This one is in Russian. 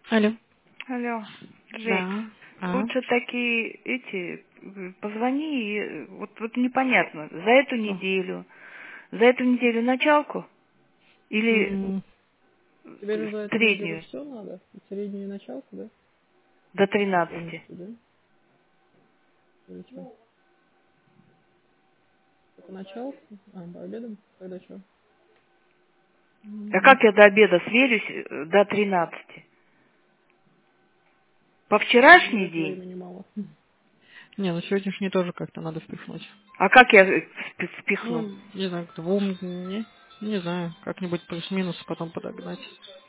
Алло. Алло, Жень, Да. лучше такие позвони, вот непонятно, Что? за эту неделю началку или М, Тебе же за эту неделю среднюю все надо? И среднюю и началку, да? до И 13. полностью, да? Или что? Только началку? По обедам? Когда что? А как я до обеда сверюсь до 13? По вчерашний Говорят, день? времени мало. Не, ну сегодняшний тоже как-то надо впихнуть. А как я спихну? Ну, не знаю, как-то в ум, не знаю, как-нибудь плюс-минус потом подогнать.